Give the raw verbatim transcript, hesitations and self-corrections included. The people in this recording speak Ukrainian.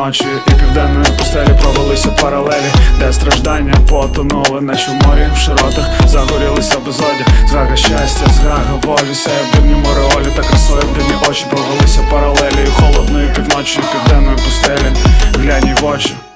півночі і південної пустелі провелися паралелі, де страждання потонули, наче в морі в широтах загорілися безодя. Згага щастя, згага волі, сяє в дивнім ореолі, та красою в дивні очі провелися паралелі холодної півночі і південної пустелі. Глянь їй в очі.